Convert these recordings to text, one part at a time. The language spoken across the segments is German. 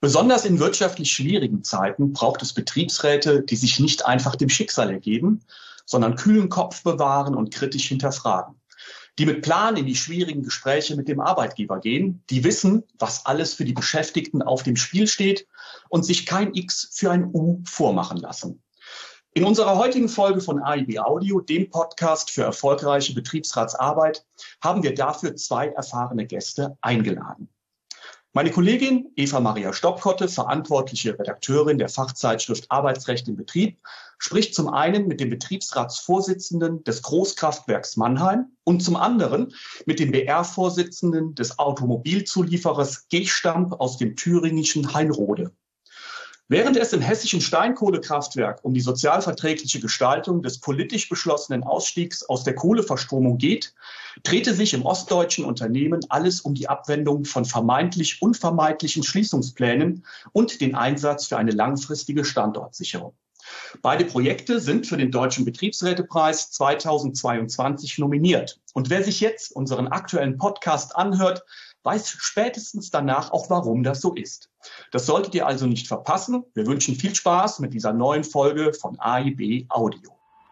Besonders in wirtschaftlich schwierigen Zeiten braucht es Betriebsräte, die sich nicht einfach dem Schicksal ergeben, sondern kühlen Kopf bewahren und kritisch hinterfragen. Die mit Plan in die schwierigen Gespräche mit dem Arbeitgeber gehen, die wissen, was alles für die Beschäftigten auf dem Spiel steht und sich kein X für ein U vormachen lassen. In unserer heutigen Folge von AIB Audio, dem Podcast für erfolgreiche Betriebsratsarbeit, haben wir dafür 2 erfahrene Gäste eingeladen. Meine Kollegin Eva Maria Stoppkotte, verantwortliche Redakteurin der Fachzeitschrift Arbeitsrecht im Betrieb, spricht zum einen mit dem Betriebsratsvorsitzenden des Großkraftwerks Mannheim und zum anderen mit dem BR-Vorsitzenden des Automobilzulieferers Gestamp aus dem thüringischen Heinrode. Während es im hessischen Steinkohlekraftwerk um die sozialverträgliche Gestaltung des politisch beschlossenen Ausstiegs aus der Kohleverstromung geht, drehte sich im ostdeutschen Unternehmen alles um die Abwendung von vermeintlich unvermeidlichen Schließungsplänen und den Einsatz für eine langfristige Standortsicherung. Beide Projekte sind für den Deutschen Betriebsrätepreis 2022 nominiert. Und wer sich jetzt unseren aktuellen Podcast anhört, weiß spätestens danach auch, warum das so ist. Das solltet ihr also nicht verpassen. Wir wünschen viel Spaß mit dieser neuen Folge von AIB Audio.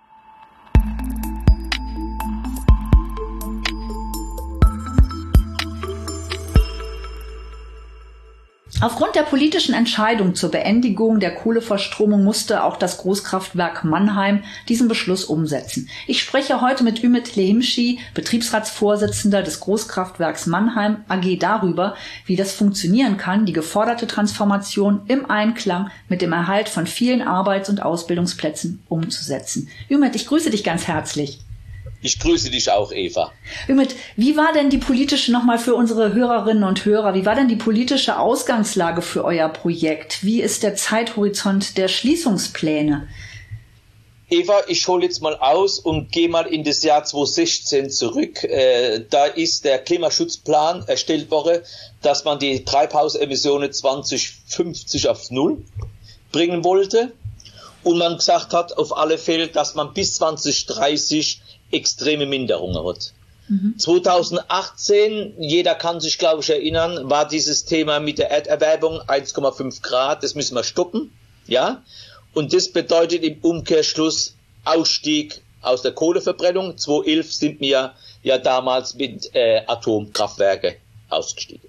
Aufgrund der politischen Entscheidung zur Beendigung der Kohleverstromung musste auch das Großkraftwerk Mannheim diesen Beschluss umsetzen. Ich spreche heute mit Ümit Lehimci, Betriebsratsvorsitzender des Großkraftwerks Mannheim AG, darüber, wie das funktionieren kann, die geforderte Transformation im Einklang mit dem Erhalt von vielen Arbeits- und Ausbildungsplätzen umzusetzen. Ümit, ich grüße dich ganz herzlich. Ich grüße dich auch, Eva. Ümit, wie war denn die politische, nochmal für unsere Hörerinnen und Hörer, wie war denn die politische Ausgangslage für euer Projekt? Wie ist der Zeithorizont der Schließungspläne? Eva, ich hole jetzt mal aus und gehe mal in das Jahr 2016 zurück. Da ist der Klimaschutzplan erstellt worden, dass man die Treibhausemissionen 2050 auf Null bringen wollte. Und man gesagt hat auf alle Fälle, dass man bis 2030 extreme Minderungen hat. 2018, jeder kann sich, glaube ich, erinnern, war dieses Thema mit der Erderwärmung 1,5 Grad, das müssen wir stoppen, ja. Und das bedeutet im Umkehrschluss Ausstieg aus der Kohleverbrennung. 2011 sind wir ja damals mit Atomkraftwerke ausgestiegen.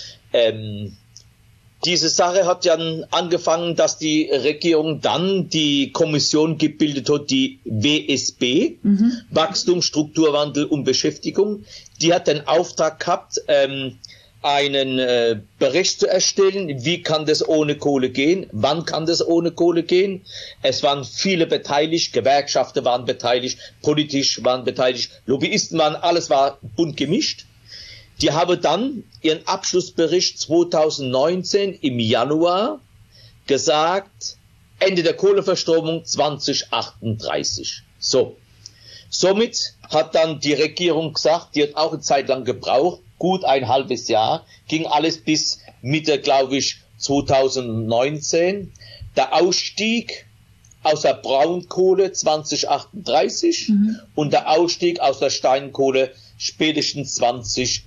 Diese Sache hat ja angefangen, dass die Regierung dann die Kommission gebildet hat, die WSB, Wachstum, Strukturwandel und Beschäftigung. Die hat den Auftrag gehabt, einen Bericht zu erstellen, wie kann das ohne Kohle gehen, wann kann das ohne Kohle gehen. Es waren viele beteiligt, Gewerkschaften waren beteiligt, politisch waren beteiligt, Lobbyisten waren, alles war bunt gemischt. Die haben dann ihren Abschlussbericht 2019 im Januar gesagt, Ende der Kohleverstromung 2038. So. Somit hat dann die Regierung gesagt, die hat auch eine Zeit lang gebraucht, gut ein halbes Jahr, ging alles bis Mitte, glaube ich, 2019. Der Ausstieg aus der Braunkohle 2038 und der Ausstieg aus der Steinkohle spätestens 2033.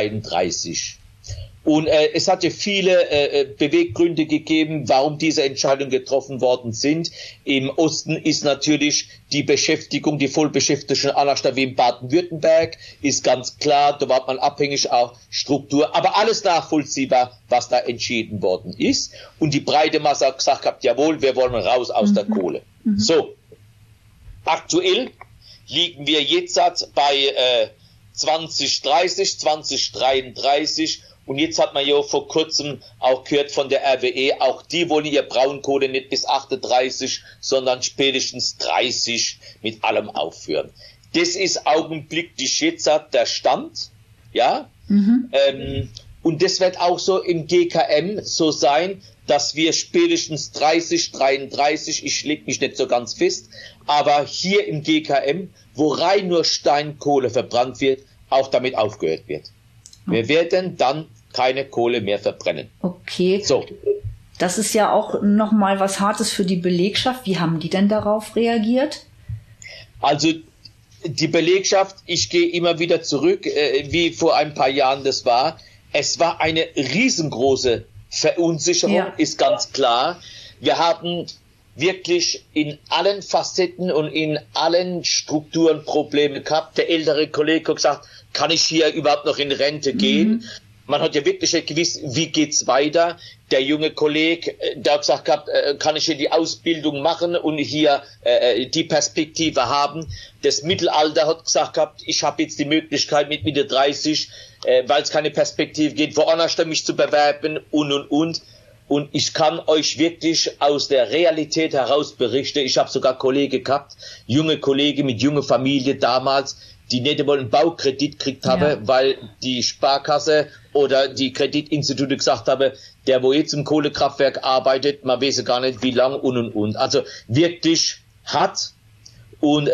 Und es hatte viele Beweggründe gegeben, warum diese Entscheidungen getroffen worden sind. Im Osten ist natürlich die Beschäftigung, die Vollbeschäftigung anders wie in Baden-Württemberg, ist ganz klar, da war man abhängig auch Struktur, aber alles nachvollziehbar, was da entschieden worden ist. Und die breite Masse hat gesagt gehabt, jawohl, wir wollen raus aus der Kohle. So, aktuell liegen wir jetzt bei 2030, 2033 und jetzt hat man ja vor kurzem auch gehört von der RWE, auch die wollen ihr Braunkohle nicht bis 38, sondern spätestens 30 mit allem aufhören. Das ist augenblicklich jetzt der Stand, ja, und das wird auch so im GKM so sein, dass wir spätestens 30, 33, ich leg mich nicht so ganz fest, aber hier im GKM, wo rein nur Steinkohle verbrannt wird, auch damit aufgehört wird. Wir werden dann keine Kohle mehr verbrennen. Okay. So. Das ist ja auch nochmal was Hartes für die Belegschaft. Wie haben die denn darauf reagiert? Also die Belegschaft, ich gehe immer wieder zurück, wie vor ein paar Jahren das war. Es war eine riesengroße Verunsicherung ist ganz klar. Wir haben wirklich in allen Facetten und in allen Strukturen Probleme gehabt. Der ältere Kollege hat gesagt, kann ich hier überhaupt noch in Rente gehen? Man hat ja wirklich nicht gewusst, wie geht's weiter. Der junge Kollege, der hat gesagt gehabt, kann ich hier die Ausbildung machen und hier die Perspektive haben. Das Mittelalter hat gesagt gehabt, ich habe jetzt die Möglichkeit mit Mitte 30, weil es keine Perspektive geht, woanders mich zu bewerben und. Und ich kann euch wirklich aus der Realität heraus berichten. Ich habe sogar Kollegen gehabt, junge Kollegen mit junger Familie damals, die nicht einmal einen Baukredit gekriegt haben, weil die Sparkasse oder die Kreditinstitute gesagt haben, der wo jetzt im Kohlekraftwerk arbeitet, man weiß gar nicht wie lang und. Also wirklich hart. Und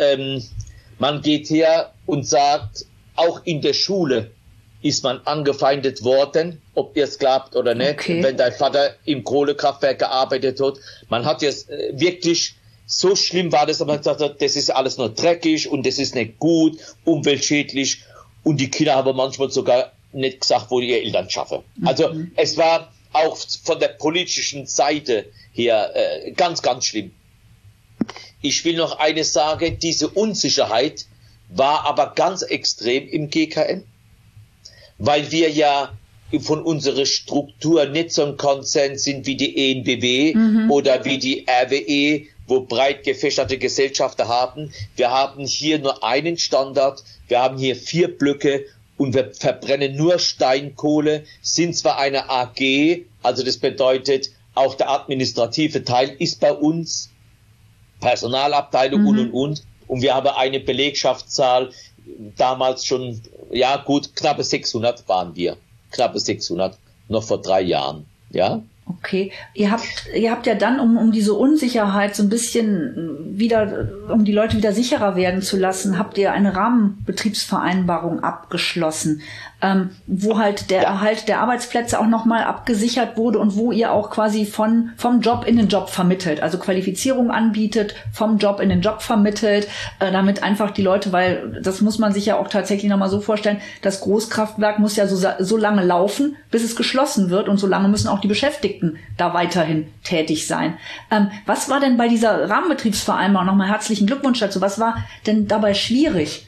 man geht her und sagt, auch in der Schule ist man angefeindet worden, ob ihr es glaubt oder nicht, wenn dein Vater im Kohlekraftwerk gearbeitet hat. Man hat jetzt wirklich, so schlimm war das, dass man gesagt hat, das ist alles nur dreckig und das ist nicht gut, umweltschädlich. Und die Kinder haben manchmal sogar nicht gesagt, wo die ihre Eltern schaffen. Also es war auch von der politischen Seite her ganz, ganz schlimm. Ich will noch eines sagen, diese Unsicherheit war aber ganz extrem im GKN. Weil wir ja von unserer Struktur nicht so ein Konzern sind wie die EnBW oder wie die RWE, wo breit gefächerte Gesellschaften haben. Wir haben hier nur einen Standard, wir haben hier 4 Blöcke und wir verbrennen nur Steinkohle, sind zwar eine AG, also das bedeutet, auch der administrative Teil ist bei uns, Personalabteilung und wir haben eine Belegschaftszahl, damals schon, ja gut, knappe 600 waren wir. Knappe 600, noch vor 3 Jahren, ja. Okay, ihr habt ja dann, um diese Unsicherheit so ein bisschen wieder, um die Leute wieder sicherer werden zu lassen, habt ihr eine Rahmenbetriebsvereinbarung abgeschlossen, wo halt der Erhalt der Arbeitsplätze auch nochmal abgesichert wurde und wo ihr auch quasi vom Job in den Job vermittelt, also Qualifizierung anbietet, vom Job in den Job vermittelt, damit einfach die Leute, weil das muss man sich ja auch tatsächlich nochmal so vorstellen, das Großkraftwerk muss ja so lange laufen, bis es geschlossen wird und so lange müssen auch die Beschäftigten da weiterhin tätig sein. Was war denn bei dieser Rahmenbetriebsvereinbarung, nochmal herzlichen Glückwunsch dazu, was war denn dabei schwierig?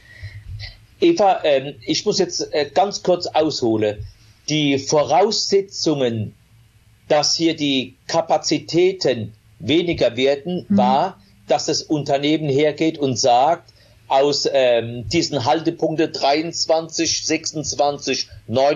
Eva, ich muss jetzt ganz kurz ausholen. Die Voraussetzungen, dass hier die Kapazitäten weniger werden, war, dass das Unternehmen hergeht und sagt, aus diesen Haltepunkte 23, 26,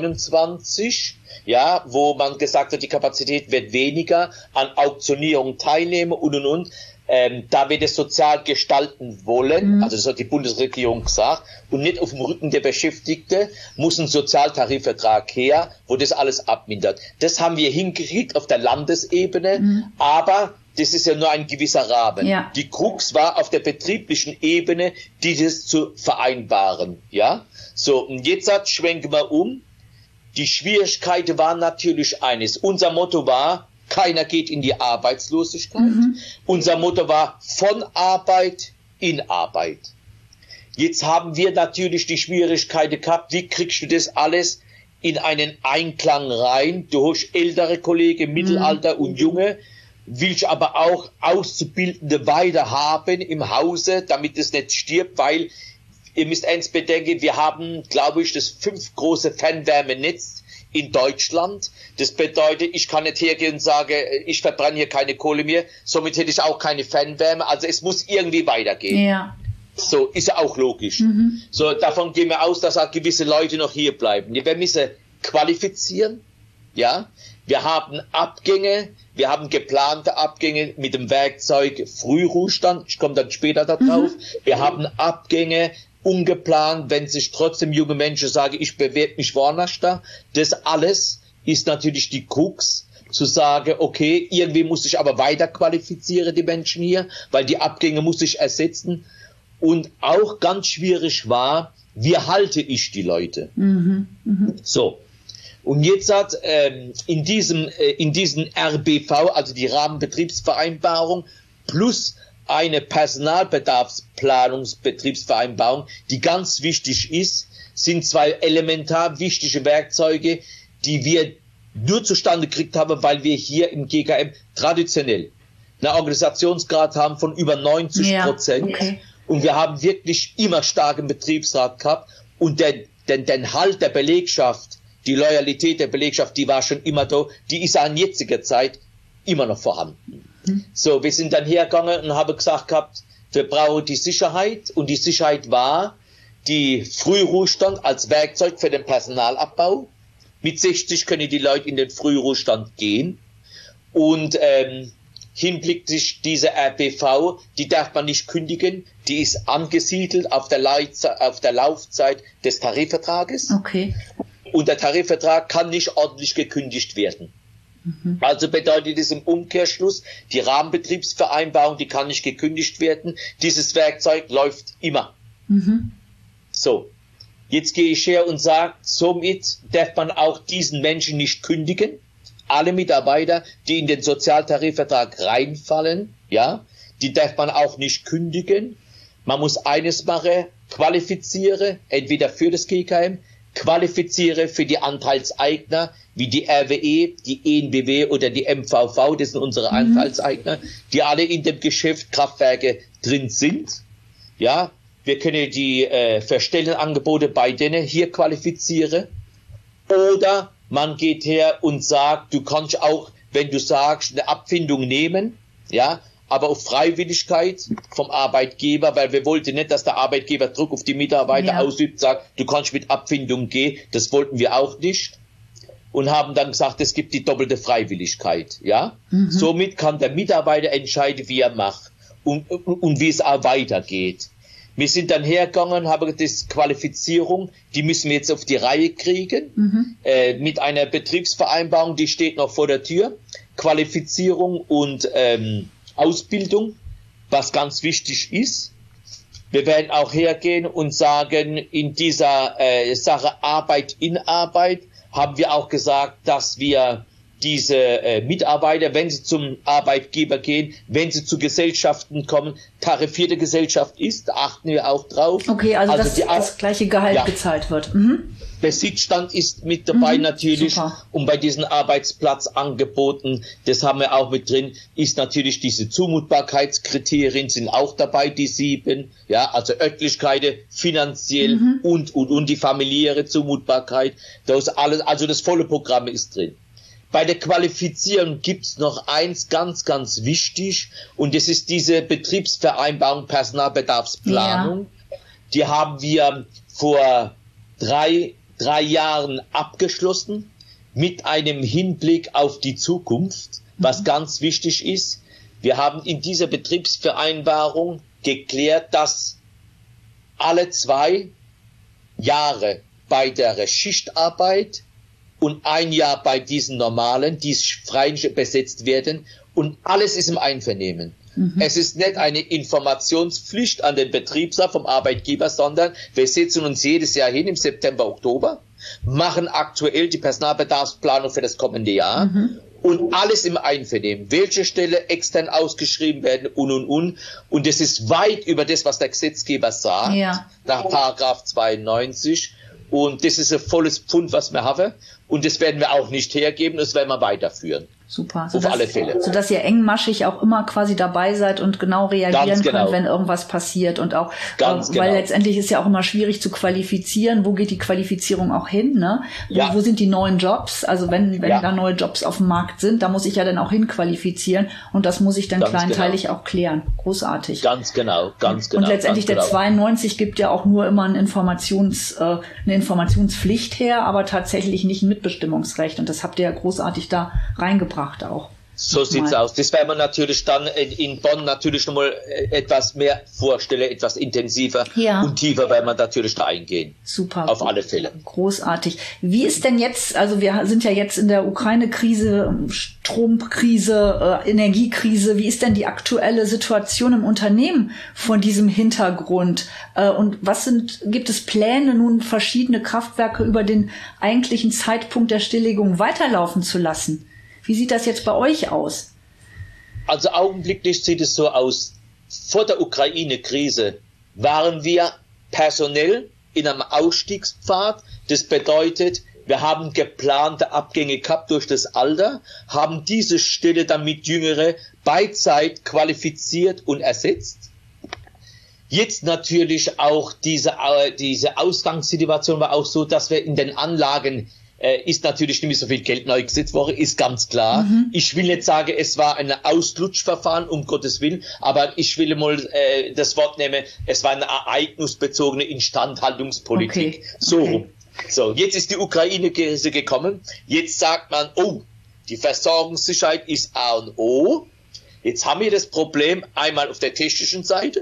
29, ja, wo man gesagt hat, die Kapazität wird weniger, an Auktionierung teilnehmen und. Da wir das sozial gestalten wollen, also das hat die Bundesregierung gesagt, und nicht auf dem Rücken der Beschäftigten, muss ein Sozialtarifvertrag her, wo das alles abmindert. Das haben wir hingekriegt auf der Landesebene, aber das ist ja nur ein gewisser Rahmen. Ja. Die Krux war auf der betrieblichen Ebene, dieses zu vereinbaren. Ja, so, und jetzt schwenken wir um. Die Schwierigkeit war natürlich eines. Unser Motto war, keiner geht in die Arbeitslosigkeit. Unser Motto war von Arbeit in Arbeit. Jetzt haben wir natürlich die Schwierigkeiten gehabt, wie kriegst du das alles in einen Einklang rein? Du hast ältere Kollegen, Mittelalter und Junge, willst aber auch Auszubildende weiter haben im Hause, damit es nicht stirbt, weil ihr müsst eins bedenken, wir haben, glaube ich, das 5 große Fernwärmenetz in Deutschland. Das bedeutet, ich kann nicht hergehen und sagen, ich verbrenne hier keine Kohle mehr, somit hätte ich auch keine Fernwärme. Also es muss irgendwie weitergehen. Ja. So, ist ja auch logisch. So, davon gehen wir aus, dass auch gewisse Leute noch hier bleiben. Wir müssen qualifizieren, ja. Wir haben Abgänge, wir haben geplante Abgänge mit dem Werkzeug Frühruhestand. Ich komme dann später darauf. Wir haben Abgänge ungeplant, wenn sich trotzdem junge Menschen sagen, ich bewerbe mich woanders da. Das alles ist natürlich die Krux, zu sagen, okay, irgendwie muss ich aber weiter qualifizieren, die Menschen hier, weil die Abgänge muss ich ersetzen. Und auch ganz schwierig war, wie halte ich die Leute? So. Und jetzt hat in diesen RBV, also die Rahmenbetriebsvereinbarung, plus eine Personalbedarfsplanungsbetriebsvereinbarung, die ganz wichtig ist, sind 2 elementar wichtige Werkzeuge, die wir nur zustande gekriegt haben, weil wir hier im GKM traditionell einen Organisationsgrad haben von über 90%. Okay. Und wir haben wirklich immer starken Betriebsrat gehabt. Und den Halt der Belegschaft, die Loyalität der Belegschaft, die war schon immer da. Die ist an jetziger Zeit immer noch vorhanden. So, wir sind dann hergegangen und haben gesagt gehabt, wir brauchen die Sicherheit. Und die Sicherheit war die Frühruhestand als Werkzeug für den Personalabbau. Mit 60 können die Leute in den Frühruhestand gehen. Und hinblicklich diese RBV, die darf man nicht kündigen, die ist angesiedelt auf der Laufzeit des Tarifvertrages. Okay. Und der Tarifvertrag kann nicht ordentlich gekündigt werden. Also bedeutet es im Umkehrschluss, die Rahmenbetriebsvereinbarung, die kann nicht gekündigt werden. Dieses Werkzeug läuft immer. So, jetzt gehe ich her und sage, somit darf man auch diesen Menschen nicht kündigen. Alle Mitarbeiter, die in den Sozialtarifvertrag reinfallen, ja, die darf man auch nicht kündigen. Man muss eines machen, qualifiziere, entweder für das GKM, qualifiziere für die Anteilseigner, wie die RWE, die EnBW oder die MVV, das sind unsere Anteilseigner, die alle in dem Geschäft Kraftwerke drin sind. Ja, wir können die Verstellenangebote bei denen hier qualifizieren. Oder man geht her und sagt, du kannst auch, wenn du sagst, eine Abfindung nehmen, ja, aber auf Freiwilligkeit vom Arbeitgeber, weil wir wollten nicht, dass der Arbeitgeber Druck auf die Mitarbeiter ausübt, sagt, du kannst mit Abfindung gehen, das wollten wir auch nicht. Und haben dann gesagt, es gibt die doppelte Freiwilligkeit, ja. Somit kann der Mitarbeiter entscheiden, wie er macht und wie es auch weitergeht. Wir sind dann hergegangen, haben das Qualifizierung, die müssen wir jetzt auf die Reihe kriegen, mit einer Betriebsvereinbarung, die steht noch vor der Tür. Qualifizierung und Ausbildung, was ganz wichtig ist. Wir werden auch hergehen und sagen, in dieser Sache Arbeit in Arbeit haben wir auch gesagt, dass wir diese Mitarbeiter, wenn sie zum Arbeitgeber gehen, wenn sie zu Gesellschaften kommen, tarifierte Gesellschaft ist, da achten wir auch drauf. Okay, also dass das gleiche Gehalt gezahlt wird. Der Sitzstand ist mit dabei natürlich. Super. Und bei diesen Arbeitsplatzangeboten, das haben wir auch mit drin, ist natürlich diese Zumutbarkeitskriterien sind auch dabei, die 7, ja, also Örtlichkeiten, finanziell und die familiäre Zumutbarkeit, das alles, also das volle Programm ist drin. Bei der Qualifizierung gibt's noch eins ganz, ganz wichtig, und das ist diese Betriebsvereinbarung Personalbedarfsplanung. Ja. Die haben wir vor drei Jahren abgeschlossen mit einem Hinblick auf die Zukunft, was ganz wichtig ist. Wir haben in dieser Betriebsvereinbarung geklärt, dass alle 2 Jahre bei der Schichtarbeit und 1 Jahr bei diesen normalen, die frei besetzt werden, und alles ist im Einvernehmen. Es ist nicht eine Informationspflicht an den Betriebsrat vom Arbeitgeber, sondern wir setzen uns jedes Jahr hin im September, Oktober, machen aktuell die Personalbedarfsplanung für das kommende Jahr und alles im Einvernehmen. Welche Stelle extern ausgeschrieben werden und. Und das ist weit über das, was der Gesetzgeber sagt, nach Paragraph 92. Und das ist ein volles Pfund, was wir haben. Und das werden wir auch nicht hergeben, das werden wir weiterführen. Super. Auf alle Fälle. Sodass ihr engmaschig auch immer quasi dabei seid und genau reagieren könnt, wenn irgendwas passiert. Und auch, weil letztendlich ist ja auch immer schwierig zu qualifizieren. Wo geht die Qualifizierung auch hin, ne? Wo sind die neuen Jobs? Also wenn da neue Jobs auf dem Markt sind, da muss ich ja dann auch hinqualifizieren. Und das muss ich dann kleinteilig auch klären. Großartig. Ganz genau. Und letztendlich der 92 gibt ja auch nur immer eine Informationspflicht her, aber tatsächlich nicht ein Mitbestimmungsrecht. Und das habt ihr ja großartig da reingebracht auch. So sieht's aus. Das werden wir natürlich dann in Bonn natürlich nochmal etwas mehr vorstellen, etwas intensiver und tiefer werden wir natürlich da eingehen. Super. Auf alle Fälle. Großartig. Wie ist denn jetzt, also wir sind ja jetzt in der Ukraine-Krise, Stromkrise, Energiekrise. Wie ist denn die aktuelle Situation im Unternehmen vor diesem Hintergrund? Und gibt es Pläne, nun verschiedene Kraftwerke über den eigentlichen Zeitpunkt der Stilllegung weiterlaufen zu lassen? Wie sieht das jetzt bei euch aus? Also augenblicklich sieht es so aus. Vor der Ukraine-Krise waren wir personell in einem Ausstiegspfad. Das bedeutet, Wir haben geplante Abgänge gehabt durch das Alter, haben diese Stelle dann mit Jüngere bei Zeit qualifiziert und ersetzt. Jetzt natürlich auch diese Ausgangssituation war auch so, dass wir in den Anlagen ist natürlich nicht mehr so viel Geld neu gesetzt worden, ist ganz klar. Ich will nicht sagen, es war ein Auslutschverfahren, um Gottes Willen, aber ich will mal das Wort nehmen, es war eine ereignisbezogene Instandhaltungspolitik. Okay. So, jetzt ist die Ukraine-Krise gekommen. Jetzt sagt man, oh, die Versorgungssicherheit ist A und O. Jetzt haben wir das Problem einmal auf der technischen Seite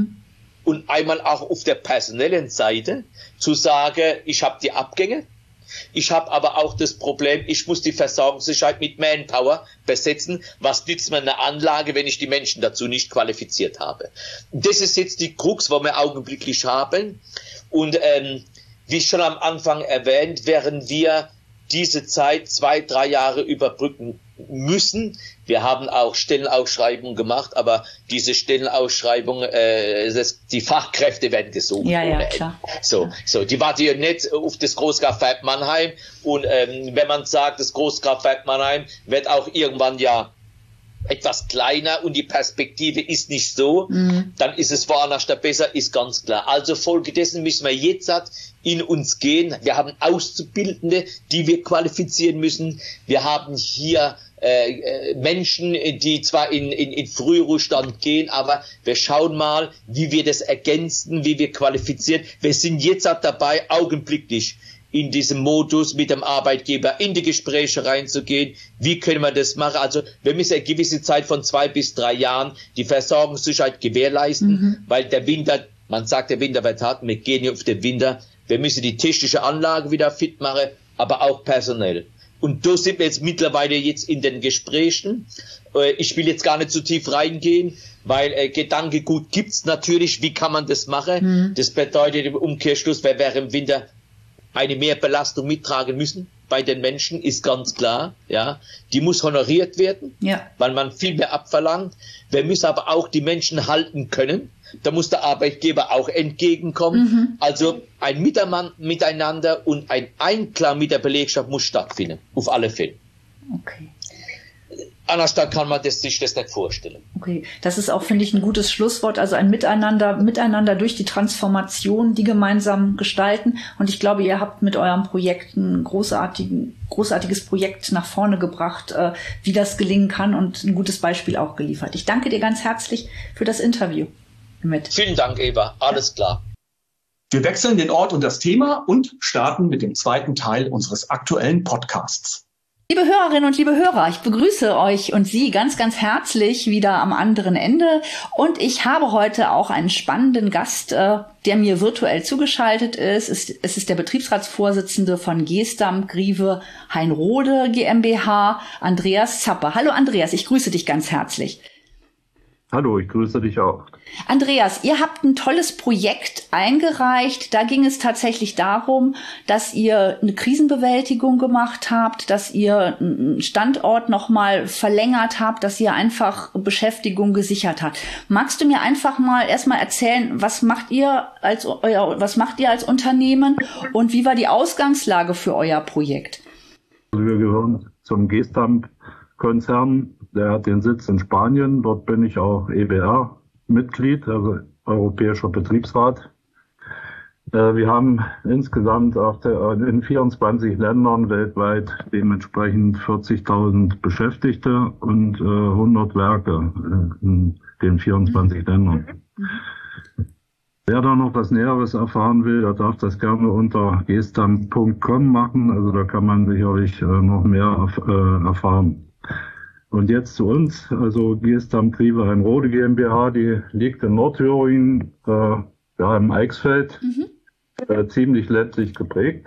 und einmal auch auf der personellen Seite, zu sagen, ich habe die Abgänge. Ich habe aber auch das Problem, ich muss die Versorgungssicherheit mit Manpower besetzen. Was nützt mir eine Anlage, wenn ich die Menschen dazu nicht qualifiziert habe? Das ist jetzt die Krux, wo wir augenblicklich haben. Und wie schon am Anfang erwähnt, werden wir diese Zeit 2-3 Jahre überbrücken müssen. Wir haben auch Stellenausschreibungen gemacht, aber diese Stellenausschreibungen, die Fachkräfte werden gesucht. Ja, klar. So, die warten ja nicht auf das Großkraftwerk Mannheim. Und wenn man sagt, das Großkraftwerk Mannheim wird auch irgendwann ja etwas kleiner und die Perspektive ist nicht so, dann ist es woanders da besser, ist ganz klar. Also folgedessen müssen wir jetzt in uns gehen. Wir haben Auszubildende, die wir qualifizieren müssen. Wir haben hier Menschen, die zwar in Frühruhestand gehen, aber wir schauen mal, wie wir das ergänzen, wie wir qualifizieren. Wir sind jetzt dabei, augenblicklich in diesem Modus mit dem Arbeitgeber in die Gespräche reinzugehen. Wie können wir das machen? Also wir müssen eine gewisse Zeit von 2 bis 3 Jahren die Versorgungssicherheit gewährleisten, weil der Winter, man sagt, der Winter wird hart, wir gehen hier auf den Winter. Wir müssen die technische Anlage wieder fit machen, aber auch personell. Und da sind wir jetzt mittlerweile in den Gesprächen. Ich will jetzt gar nicht zu tief reingehen, weil Gedankengut gibt's natürlich. Wie kann man das machen? Das bedeutet im Umkehrschluss, wir werden im Winter eine Mehrbelastung mittragen müssen bei den Menschen, ist ganz klar. Ja, die muss honoriert werden, weil man viel mehr abverlangt. Wir müssen aber auch die Menschen halten können. Da muss der Arbeitgeber auch entgegenkommen. Also ein Miteinander und ein Einklang mit der Belegschaft muss stattfinden, auf alle Fälle. Okay. Anders kann man sich das nicht vorstellen. Okay, das ist auch, finde ich, ein gutes Schlusswort. Also ein Miteinander durch die Transformation, die gemeinsam gestalten. Und ich glaube, ihr habt mit eurem Projekt ein großartiges Projekt nach vorne gebracht, wie das gelingen kann und ein gutes Beispiel auch geliefert. Ich danke dir ganz herzlich für das Interview. Vielen Dank, Eva. Alles klar. Wir wechseln den Ort und das Thema und starten mit dem zweiten Teil unseres aktuellen Podcasts. Liebe Hörerinnen und liebe Hörer, ich begrüße euch und Sie ganz, ganz herzlich wieder am anderen Ende. Und ich habe heute auch einen spannenden Gast, der mir virtuell zugeschaltet ist. Es ist der Betriebsratsvorsitzende von Gestamp Grieve Heinrode GmbH, Andreas Zappe. Hallo Andreas, ich grüße dich ganz herzlich. Hallo, ich grüße dich auch. Andreas, ihr habt ein tolles Projekt eingereicht. Da ging es tatsächlich darum, dass ihr eine Krisenbewältigung gemacht habt, dass ihr einen Standort nochmal verlängert habt, dass ihr einfach Beschäftigung gesichert habt. Magst du mir einfach mal erstmal erzählen, was macht ihr als Unternehmen und wie war die Ausgangslage für euer Projekt? Also wir gehören zum Gestamp-Konzern. Der hat den Sitz in Spanien. Dort bin ich auch EBR-Mitglied, also Europäischer Betriebsrat. Wir haben insgesamt in 24 Ländern weltweit dementsprechend 40.000 Beschäftigte und 100 Werke in den 24 Ländern. Wer da noch was Näheres erfahren will, der darf das gerne unter gestamp.com machen. Also da kann man sicherlich noch mehr erfahren. Und jetzt zu uns, also Gestamp Grieve Heinrode GmbH, die liegt in Nordthüringen, im Eichsfeld, ziemlich ländlich geprägt.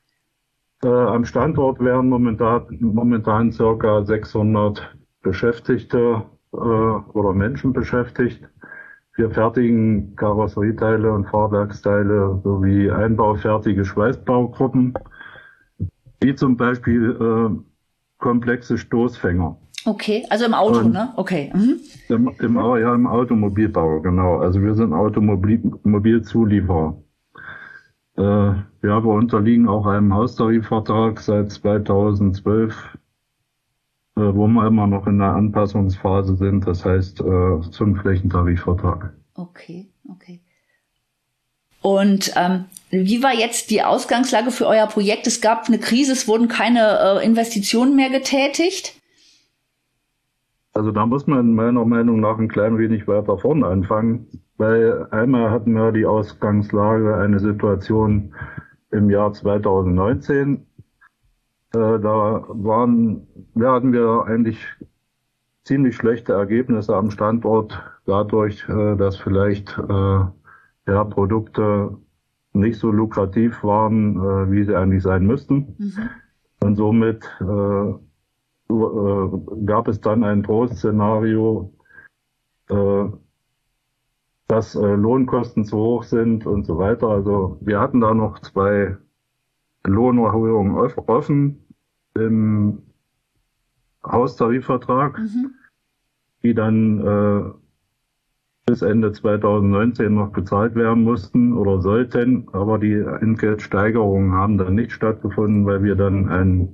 Am Standort werden momentan circa 600 Beschäftigte oder Menschen beschäftigt. Wir fertigen Karosserieteile und Fahrwerksteile sowie einbaufertige Schweißbaugruppen, wie zum Beispiel komplexe Stoßfänger. Okay, also im Auto, ne? Okay. Im Automobilbau, genau. Also wir sind Automobilzulieferer. Ja, wir unterliegen auch einem Haustarifvertrag seit 2012, wo wir immer noch in der Anpassungsphase sind, das heißt zum Flächentarifvertrag. Okay. Und wie war jetzt die Ausgangslage für euer Projekt? Es gab eine Krise, es wurden keine Investitionen mehr getätigt. Also da muss man meiner Meinung nach ein klein wenig weiter vorne anfangen, weil einmal hatten wir die Ausgangslage, eine Situation im Jahr 2019. Da hatten wir eigentlich ziemlich schlechte Ergebnisse am Standort, dadurch, dass vielleicht Produkte nicht so lukrativ waren, wie sie eigentlich sein müssten. Mhm. Und somit gab es dann ein Drohszenario, dass Lohnkosten zu hoch sind und so weiter. Also wir hatten da noch 2 Lohnerhöhungen offen im Haustarifvertrag, die dann bis Ende 2019 noch bezahlt werden mussten oder sollten, aber die Entgeltsteigerungen haben dann nicht stattgefunden, weil wir dann einen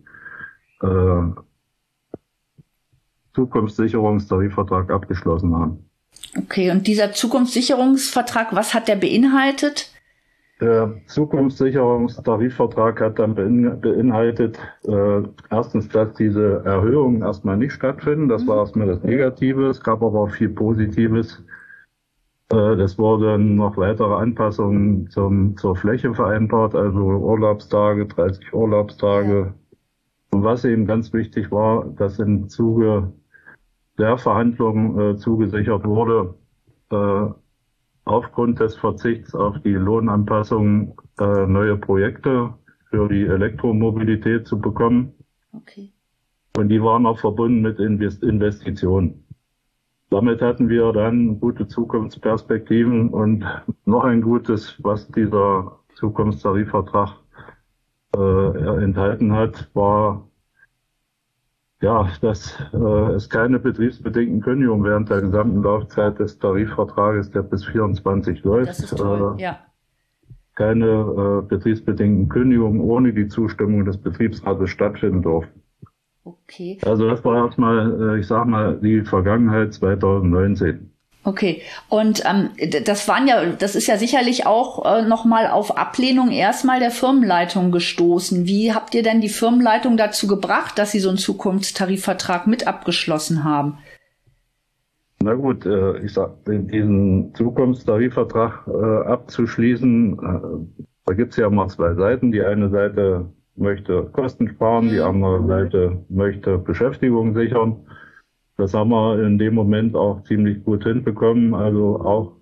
Zukunftssicherungstarifvertrag abgeschlossen haben. Okay, und dieser Zukunftssicherungsvertrag, was hat der beinhaltet? Der Zukunftssicherungstarifvertrag hat dann beinhaltet, erstens, dass diese Erhöhungen erstmal nicht stattfinden. Das war erstmal das Negative. Es gab aber auch viel Positives. Es wurden noch weitere Anpassungen zur Fläche vereinbart, also Urlaubstage, 30 Urlaubstage. Ja. Und was eben ganz wichtig war, dass im Zuge der Verhandlungen zugesichert wurde, aufgrund des Verzichts auf die Lohnanpassung neue Projekte für die Elektromobilität zu bekommen. Okay. Und die waren auch verbunden mit Investitionen. Damit hatten wir dann gute Zukunftsperspektiven und noch ein Gutes, was dieser Zukunftstarifvertrag enthalten hat, war, ja, dass es keine betriebsbedingten Kündigungen während der gesamten Laufzeit des Tarifvertrages, der bis 24 läuft. Das ist toll, ja. Keine betriebsbedingten Kündigungen ohne die Zustimmung des Betriebsrates stattfinden durften. Okay. Also das war erstmal, ich sag mal, die Vergangenheit 2019. Okay, und das ist ja sicherlich auch nochmal auf Ablehnung erstmal der Firmenleitung gestoßen. Wie habt ihr denn die Firmenleitung dazu gebracht, dass sie so einen Zukunftstarifvertrag mit abgeschlossen haben? Na gut, ich sag, diesen Zukunftstarifvertrag abzuschließen, da gibt's ja mal 2 Seiten. Die eine Seite möchte Kosten sparen, die andere Seite möchte Beschäftigung sichern. Das haben wir in dem Moment auch ziemlich gut hinbekommen. Also auch,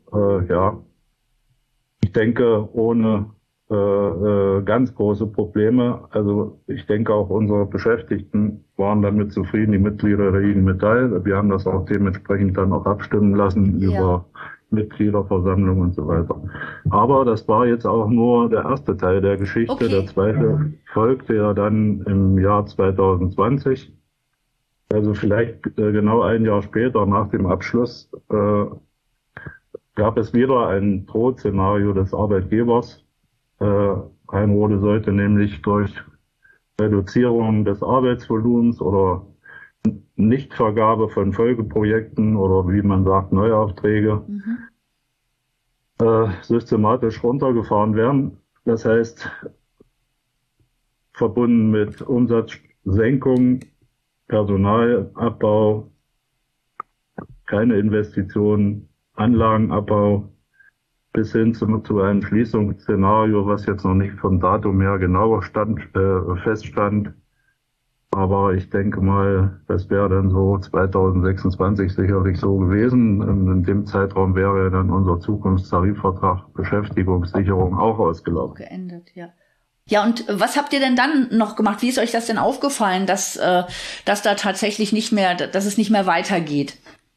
ich denke, ohne ganz große Probleme. Also ich denke, auch unsere Beschäftigten waren damit zufrieden, die Mitglieder der IG Metall. Wir haben das auch dementsprechend dann auch abstimmen lassen über Mitgliederversammlung und so weiter. Aber das war jetzt auch nur der erste Teil der Geschichte. Okay. Der zweite folgte ja dann im Jahr 2020. Also vielleicht genau ein Jahr später, nach dem Abschluss, gab es wieder ein Drohszenario des Arbeitgebers. Rhein-Rode sollte nämlich durch Reduzierung des Arbeitsvolumens oder Nichtvergabe von Folgeprojekten oder wie man sagt, Neuaufträge systematisch runtergefahren werden. Das heißt, verbunden mit Umsatzsenkung, Personalabbau, keine Investitionen, Anlagenabbau, bis hin zu einem Schließungsszenario, was jetzt noch nicht vom Datum her genauer feststand. Aber ich denke mal, das wäre dann so 2026 sicherlich so gewesen. In dem Zeitraum wäre dann unser Zukunftstarifvertrag Beschäftigungssicherung auch ausgelaufen. Geendet, ja. Ja, und was habt ihr denn dann noch gemacht? Wie ist euch das denn aufgefallen, dass da tatsächlich dass es nicht mehr weitergeht?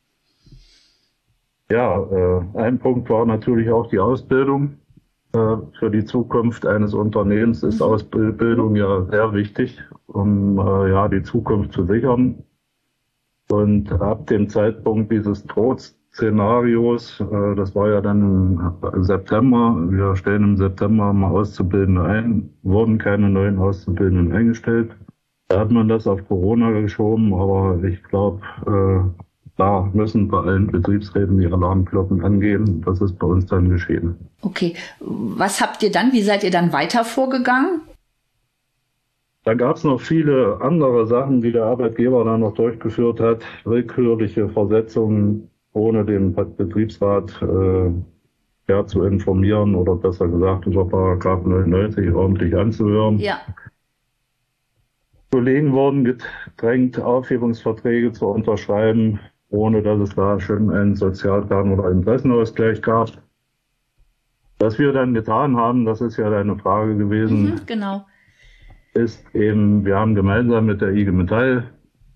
Ja, ein Punkt war natürlich auch die Ausbildung. Für die Zukunft eines Unternehmens ist Ausbildung ja sehr wichtig, um die Zukunft zu sichern. Und ab dem Zeitpunkt dieses Szenarios. Das war ja dann im September. Wir stellen im September mal Auszubildende ein, wurden keine neuen Auszubildenden eingestellt. Da hat man das auf Corona geschoben, aber ich glaube, da müssen bei allen Betriebsräten die Alarmglocken angehen. Das ist bei uns dann geschehen. Okay, was habt ihr dann, wie seid ihr dann weiter vorgegangen? Da gab es noch viele andere Sachen, die der Arbeitgeber dann noch durchgeführt hat. Willkürliche Versetzungen, ohne den Betriebsrat zu informieren oder besser gesagt über Paragraph 99 ordentlich anzuhören. Ja. Kollegen wurden gedrängt, Aufhebungsverträge zu unterschreiben, ohne dass es da schon einen Sozialplan oder Interessenausgleich gab. Was wir dann getan haben, das ist ja deine Frage gewesen. Genau. Ist eben, wir haben gemeinsam mit der IG Metall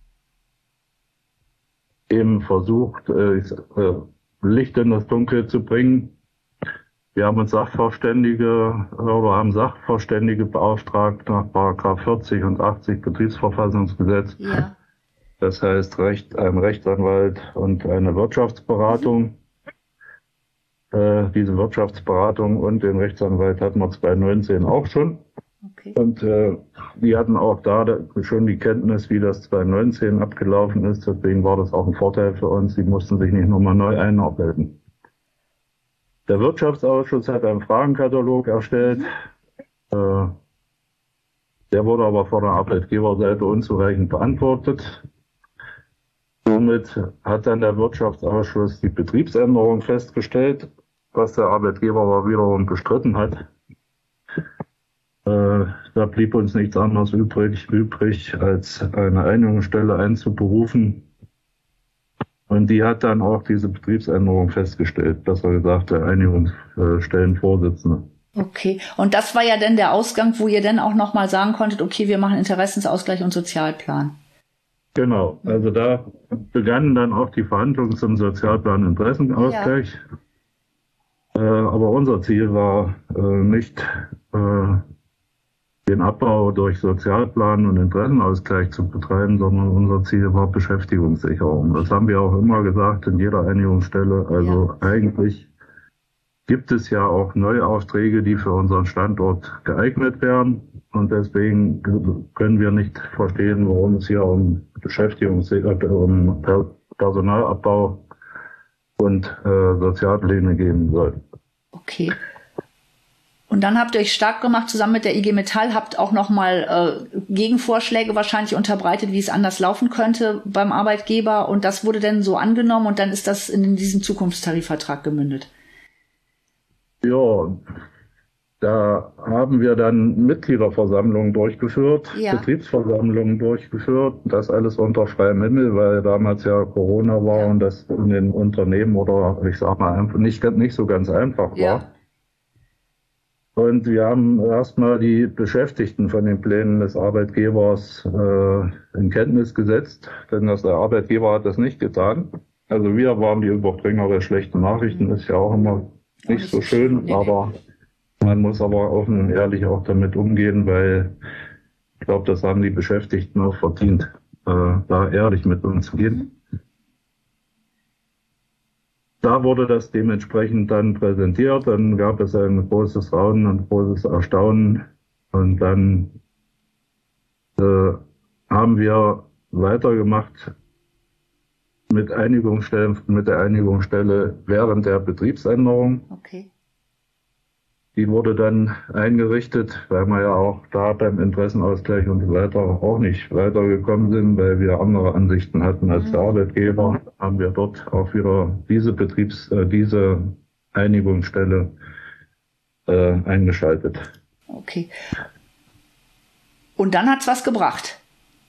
eben versucht, Licht in das Dunkel zu bringen. Wir haben uns Sachverständige beauftragt nach Paragraph 40 und 80 Betriebsverfassungsgesetz. Ja. Das heißt ein Rechtsanwalt und eine Wirtschaftsberatung. Diese Wirtschaftsberatung und den Rechtsanwalt hatten wir 2019 auch schon. Okay. Und die hatten auch da schon die Kenntnis, wie das 2019 abgelaufen ist. Deswegen war das auch ein Vorteil für uns. Sie mussten sich nicht nochmal neu einarbeiten. Der Wirtschaftsausschuss hat einen Fragenkatalog erstellt. Der wurde aber von der Arbeitgeberseite unzureichend beantwortet. Somit hat dann der Wirtschaftsausschuss die Betriebsänderung festgestellt, was der Arbeitgeber aber wiederum bestritten hat. Da blieb uns nichts anderes übrig, als eine Einigungsstelle einzuberufen. Und die hat dann auch diese Betriebsänderung festgestellt, besser gesagt der Einigungsstellenvorsitzende. Okay, und das war ja dann der Ausgang, wo ihr dann auch nochmal sagen konntet, okay, wir machen Interessensausgleich und Sozialplan. Genau, also da begannen dann auch die Verhandlungen zum Sozialplan Interessenausgleich. Ja. Aber unser Ziel war nicht den Abbau durch Sozialplan und Interessenausgleich zu betreiben, sondern unser Ziel war Beschäftigungssicherung. Das haben wir auch immer gesagt in jeder Einigungsstelle. Also eigentlich gibt es ja auch Neuaufträge, die für unseren Standort geeignet wären. Und deswegen können wir nicht verstehen, warum es hier um um Personalabbau und Sozialpläne gehen soll. Okay. Und dann habt ihr euch stark gemacht, zusammen mit der IG Metall, habt auch nochmal Gegenvorschläge wahrscheinlich unterbreitet, wie es anders laufen könnte beim Arbeitgeber. Und das wurde dann so angenommen und dann ist das in diesen Zukunftstarifvertrag gemündet. Ja, da haben wir dann Mitgliederversammlungen durchgeführt, Betriebsversammlungen durchgeführt. Das alles unter freiem Himmel, weil damals ja Corona war und das in den Unternehmen oder ich sag mal einfach nicht so ganz einfach war. Ja. Und wir haben erstmal die Beschäftigten von den Plänen des Arbeitgebers in Kenntnis gesetzt, denn der Arbeitgeber hat das nicht getan. Also wir waren die Überbringer der schlechten Nachrichten, ist ja auch immer nicht so schön, aber man muss aber offen und ehrlich auch damit umgehen, weil ich glaube, das haben die Beschäftigten auch verdient, da ehrlich mit umzugehen. Da wurde das dementsprechend dann präsentiert, dann gab es ein großes Raunen und großes Erstaunen und dann haben wir weitergemacht mit der Einigungsstelle während der Betriebsänderung. Okay. Die wurde dann eingerichtet, weil wir ja auch da beim Interessenausgleich und so weiter auch nicht weitergekommen sind, weil wir andere Ansichten hatten als der Arbeitgeber, haben wir dort auch wieder diese Einigungsstelle eingeschaltet. Okay. Und dann hat's was gebracht?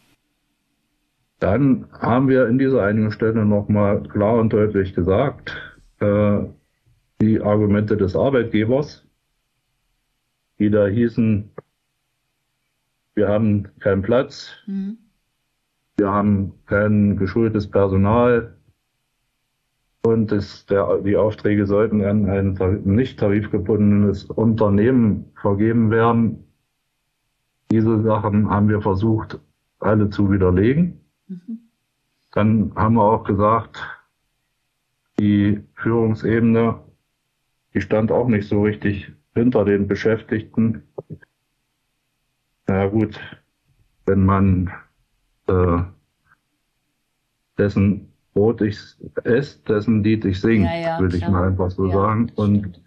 Dann haben wir in dieser Einigungsstelle nochmal klar und deutlich gesagt, die Argumente des Arbeitgebers, die da hießen, wir haben keinen Platz, wir haben kein geschultes Personal und die Aufträge sollten an ein nicht tarifgebundenes Unternehmen vergeben werden. Diese Sachen haben wir versucht, alle zu widerlegen. Dann haben wir auch gesagt, die Führungsebene, die stand auch nicht so richtig hinter den Beschäftigten. Na gut, wenn man dessen Brot ich esse, dessen Lied ich singe, würde ich mal einfach so sagen. Und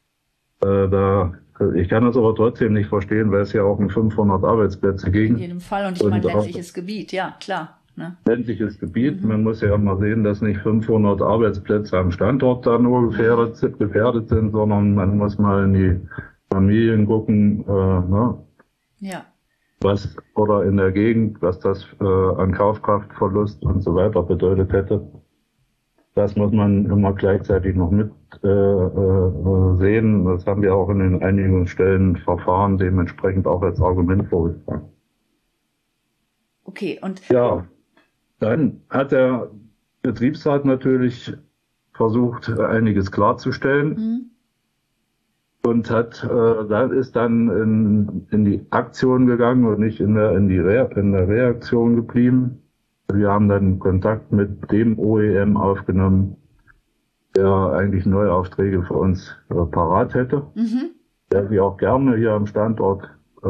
ich kann das aber trotzdem nicht verstehen, weil es ja auch um 500 Arbeitsplätze ging. In jedem Fall. Und ich meine, ländliches Gebiet, ja, klar. Ne? Ländliches Gebiet. Man muss ja mal sehen, dass nicht 500 Arbeitsplätze am Standort da nur gefährdet sind, sondern man muss mal in die Familien gucken, Ja. was oder in der Gegend, was das an Kaufkraftverlust und so weiter bedeutet hätte. Das muss man immer gleichzeitig noch mit sehen. Das haben wir auch in den einigen Verfahren dementsprechend auch als Argument vorgetragen. Okay, und ja, dann hat der Betriebsrat natürlich versucht, einiges klarzustellen und ist dann in die Aktion gegangen und nicht in der Reaktion geblieben. Wir haben dann Kontakt mit dem OEM aufgenommen, der eigentlich Neuaufträge für uns parat hätte, der sie auch gerne hier am Standort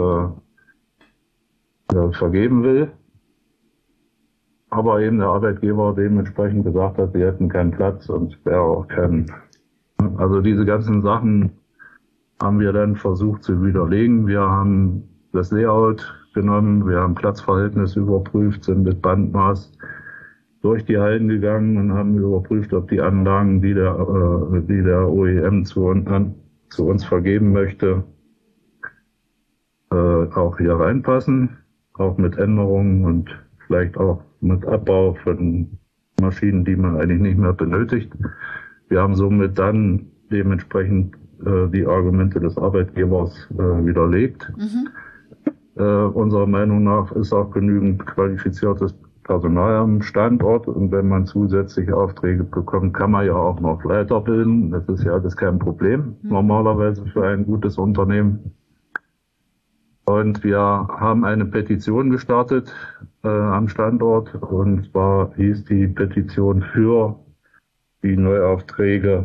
vergeben will. Aber eben der Arbeitgeber dementsprechend gesagt hat, sie hätten keinen Platz und wäre auch also diese ganzen Sachen haben wir dann versucht zu widerlegen. Wir haben das Layout genommen, wir haben Platzverhältnis überprüft, sind mit Bandmaß durch die Hallen gegangen und haben überprüft, ob die Anlagen, die der OEM zu uns vergeben möchte, auch hier reinpassen, auch mit Änderungen und vielleicht auch mit Abbau von Maschinen, die man eigentlich nicht mehr benötigt. Wir haben somit dann dementsprechend die Argumente des Arbeitgebers widerlegt. Unserer Meinung nach ist auch genügend qualifiziertes Personal am Standort und wenn man zusätzliche Aufträge bekommt, kann man ja auch noch weiterbilden. Das ist ja alles kein Problem, normalerweise für ein gutes Unternehmen. Und wir haben eine Petition gestartet am Standort und zwar hieß die Petition für die Neuaufträge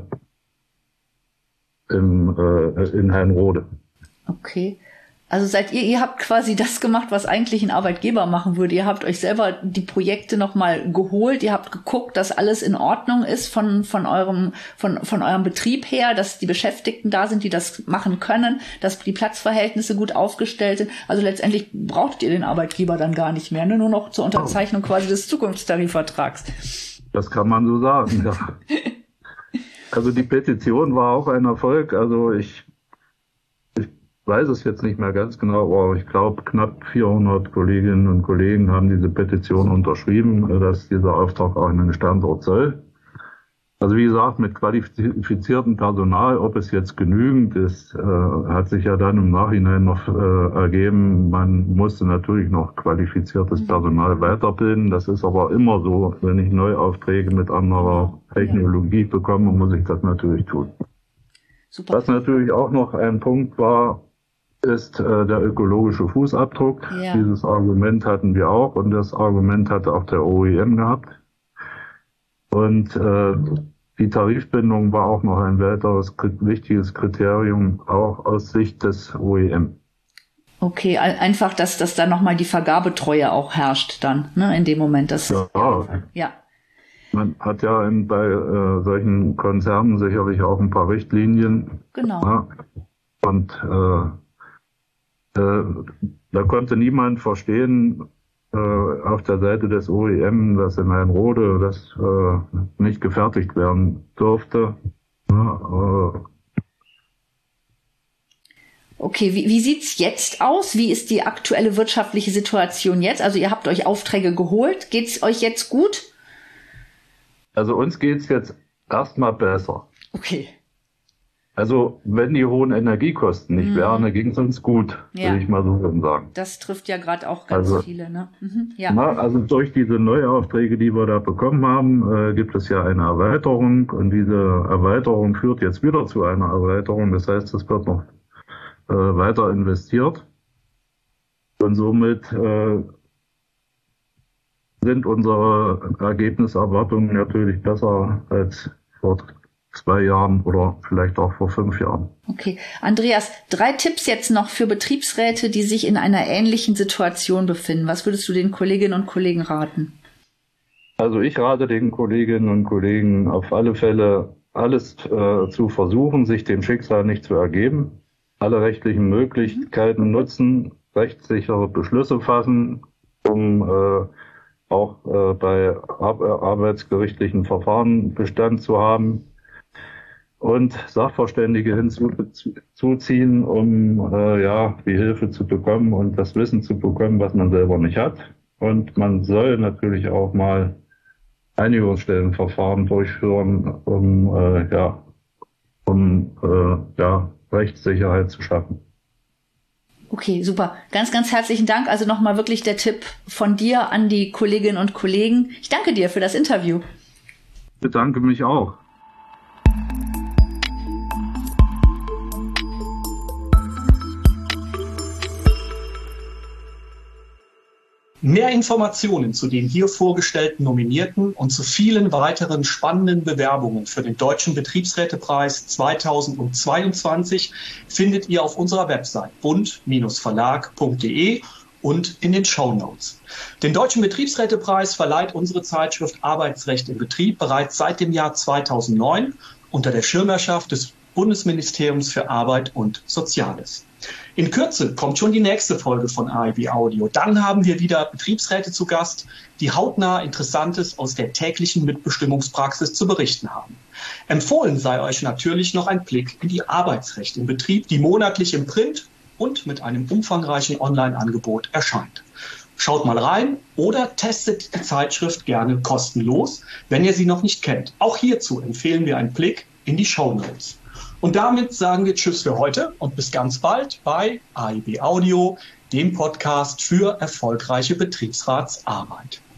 in Herrnrode. Okay. Also ihr habt quasi das gemacht, was eigentlich ein Arbeitgeber machen würde. Ihr habt euch selber die Projekte nochmal geholt. Ihr habt geguckt, dass alles in Ordnung ist von eurem Betrieb her, dass die Beschäftigten da sind, die das machen können, dass die Platzverhältnisse gut aufgestellt sind. Also letztendlich braucht ihr den Arbeitgeber dann gar nicht mehr, ne? Nur noch zur Unterzeichnung quasi des Zukunftstarifvertrags. Das kann man so sagen, ja. Also die Petition war auch ein Erfolg. Also ich weiß es jetzt nicht mehr ganz genau, aber ich glaube, knapp 400 Kolleginnen und Kollegen haben diese Petition unterschrieben, dass dieser Auftrag auch in den Standort soll. Also wie gesagt, mit qualifiziertem Personal, ob es jetzt genügend ist, hat sich ja dann im Nachhinein noch ergeben. Man musste natürlich noch qualifiziertes Personal weiterbilden. Das ist aber immer so, wenn ich Neuaufträge mit anderer Technologie bekomme, muss ich das natürlich tun. Super. Was natürlich auch noch ein Punkt war, ist der ökologische Fußabdruck. Ja. Dieses Argument hatten wir auch und das Argument hatte auch der OEM gehabt. Und die Tarifbindung war auch noch ein weiteres wichtiges Kriterium, auch aus Sicht des OEM. Okay, einfach, dass da nochmal die Vergabetreue auch herrscht dann, ne, in dem Moment. Ja. Man hat ja bei solchen Konzernen sicherlich auch ein paar Richtlinien. Genau. Ja. Und da konnte niemand verstehen auf der Seite des OEM, dass in Herrnrode das nicht gefertigt werden durfte. Ja, okay, wie sieht's jetzt aus? Wie ist die aktuelle wirtschaftliche Situation jetzt? Also ihr habt euch Aufträge geholt. Geht's euch jetzt gut? Also uns geht's jetzt erstmal besser. Okay. Also wenn die hohen Energiekosten nicht wären, ging es uns gut, würde ich mal so sagen. Das trifft ja gerade auch ganz viele, ne? Ja. Also durch diese Neuaufträge, die wir da bekommen haben, gibt es ja eine Erweiterung und diese Erweiterung führt jetzt wieder zu einer Erweiterung. Das heißt, es wird noch weiter investiert und somit sind unsere Ergebniserwartungen natürlich besser als vor 2 Jahren oder vielleicht auch vor 5 Jahren. Okay. Andreas, 3 Tipps jetzt noch für Betriebsräte, die sich in einer ähnlichen Situation befinden. Was würdest du den Kolleginnen und Kollegen raten? Also ich rate den Kolleginnen und Kollegen auf alle Fälle, alles zu versuchen, sich dem Schicksal nicht zu ergeben, alle rechtlichen Möglichkeiten nutzen, rechtssichere Beschlüsse fassen, um auch bei arbeitsgerichtlichen Verfahren Bestand zu haben und Sachverständige hinzuziehen, um die Hilfe zu bekommen und das Wissen zu bekommen, was man selber nicht hat. Und man soll natürlich auch mal Einigungsstellenverfahren durchführen, um Rechtssicherheit zu schaffen. Okay, super. Ganz, ganz herzlichen Dank. Also nochmal wirklich der Tipp von dir an die Kolleginnen und Kollegen. Ich danke dir für das Interview. Ich bedanke mich auch. Mehr Informationen zu den hier vorgestellten Nominierten und zu vielen weiteren spannenden Bewerbungen für den Deutschen Betriebsrätepreis 2022 findet ihr auf unserer Website bund-verlag.de und in den Shownotes. Den Deutschen Betriebsrätepreis verleiht unsere Zeitschrift Arbeitsrecht im Betrieb bereits seit dem Jahr 2009 unter der Schirmherrschaft des Bundesministeriums für Arbeit und Soziales. In Kürze kommt schon die nächste Folge von AIB Audio. Dann haben wir wieder Betriebsräte zu Gast, die hautnah Interessantes aus der täglichen Mitbestimmungspraxis zu berichten haben. Empfohlen sei euch natürlich noch ein Blick in die Arbeitsrecht im Betrieb, die monatlich im Print und mit einem umfangreichen Online-Angebot erscheint. Schaut mal rein oder testet die Zeitschrift gerne kostenlos, wenn ihr sie noch nicht kennt. Auch hierzu empfehlen wir einen Blick in die Shownotes. Und damit sagen wir Tschüss für heute und bis ganz bald bei AIB Audio, dem Podcast für erfolgreiche Betriebsratsarbeit.